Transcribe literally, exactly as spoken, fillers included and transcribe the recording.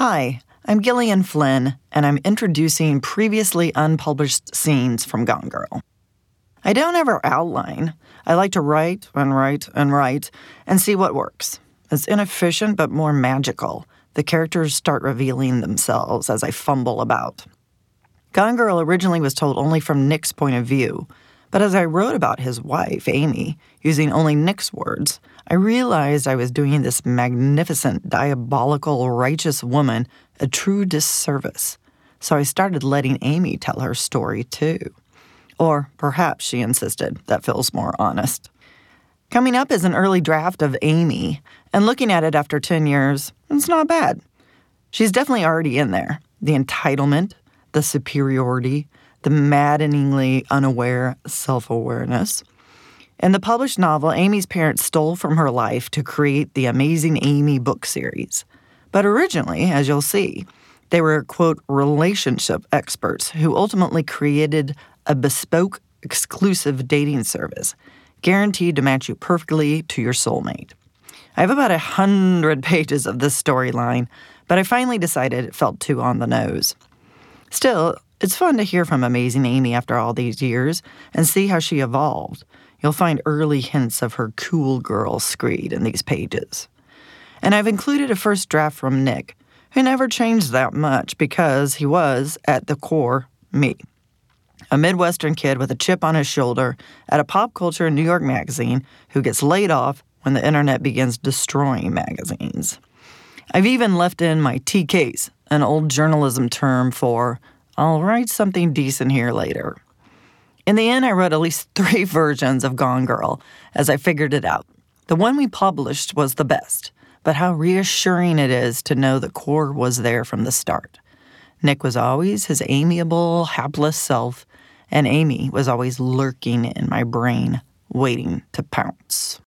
Hi, I'm Gillian Flynn, and I'm introducing previously unpublished scenes from Gone Girl. I don't ever outline. I like to write and write and write and see what works. It's inefficient but more magical. The characters start revealing themselves as I fumble about. Gone Girl originally was told only from Nick's point of view, but as I wrote about his wife, Amy, using only Nick's words, I realized I was doing this magnificent, diabolical, righteous woman a true disservice. So I started letting Amy tell her story, too. Or perhaps, she insisted, that feels more honest. Coming up is an early draft of Amy, and looking at it after ten years, it's not bad. She's definitely already in there. The entitlement, the superiority, the maddeningly unaware self-awareness. In the published novel, Amy's parents stole from her life to create the Amazing Amy book series. But originally, as you'll see, they were, quote, relationship experts who ultimately created a bespoke, exclusive dating service, guaranteed to match you perfectly to your soulmate. I have about a hundred pages of this storyline, but I finally decided it felt too on the nose. Still, it's fun to hear from Amazing Amy after all these years and see how she evolved. You'll find early hints of her cool girl screed in these pages. And I've included a first draft from Nick, who never changed that much because he was, at the core, me. A Midwestern kid with a chip on his shoulder at a pop culture New York magazine who gets laid off when the internet begins destroying magazines. I've even left in my T Ks, an old journalism term for, I'll write something decent here later. In the end, I wrote at least three versions of Gone Girl as I figured it out. The one we published was the best, but how reassuring it is to know the core was there from the start. Nick was always his amiable, hapless self, and Amy was always lurking in my brain, waiting to pounce.